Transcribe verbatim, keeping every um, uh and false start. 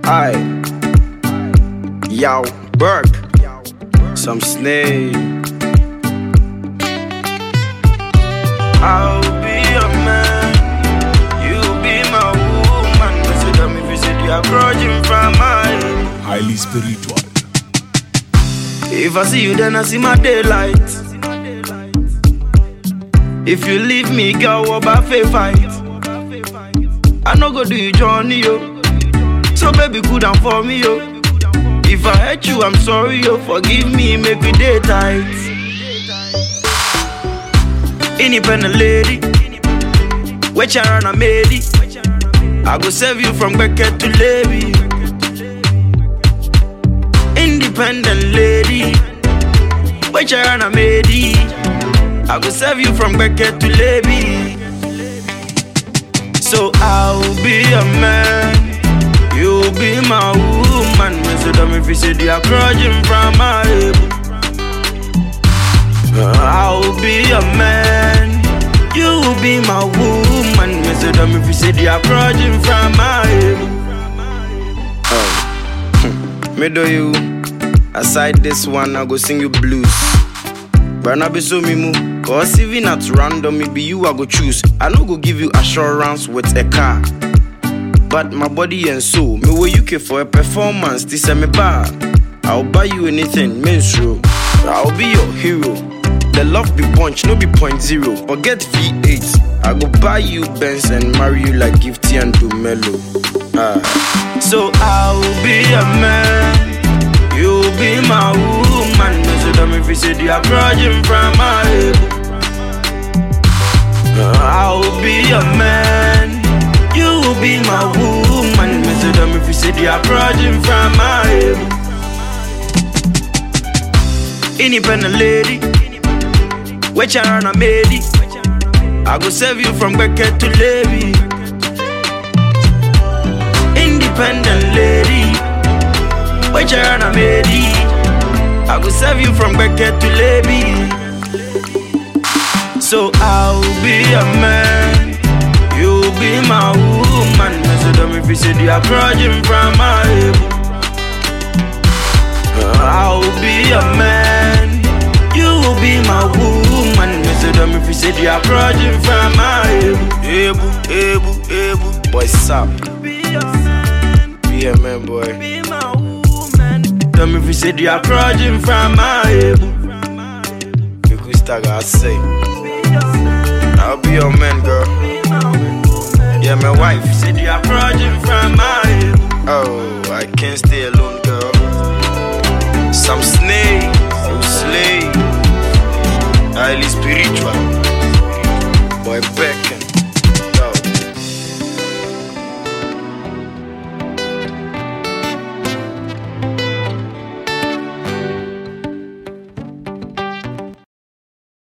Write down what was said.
Aye. Yow, Berg. Some snake. I'll be a man. You be my woman. I said, I'm if you said you're approaching from my highly spiritual. If I see you, then I see my daylight. If you leave me, girl, what about fair fight? I no go do you journey, yo. So baby, good down for me, yo. If I hurt you, I'm sorry, yo. Forgive me, make we day tight. Independent lady, which I run a made. I go save you from Beckett to Levy. Independent lady, which I run a made. I go save you from Beckett to Levy. So I'll be a man, you be my woman. Me say that me fi say they are crouching from my hip. I'll be a man, you be my woman. Me say that me fi say they are crouching from my hip. Oh, me do you. Aside this one, I go sing you blues. But I be so me move. Cause even at random, maybe you I go choose. I no go give you assurance with a car, but my body and soul. Me where you care for a performance, this is me bar. I'll buy you anything, menstrual. I'll be your hero. The love be punch, no be point zero. Forget V eight. I go buy you Benz and marry you like Gifty and Dumelo. Ah. So I'll be a man, you be my woman. So that me fi say they are crouching from my hip. I'll be a man, you be my woman. Me say that me fi say they are crouching from my hip. Independent lady, which I run a made. I go save you from Beckett to Levy. Independent lady, which I run a made. I go save you from Beckett to Levy. So I'll be a man, you be my woman. I said that me fi say they are crouching from my hip. I'll be a man, you be my woman. I said that me fi say they are crouching from my hip. Ebu, ebu, ebu, boy, sup. Be a man, be a man, boy. Be my woman. Tell me if you say they are crouching from my hip. You could start, I say I'll be your man, girl. Yeah, my wife said they are crouching from my hip.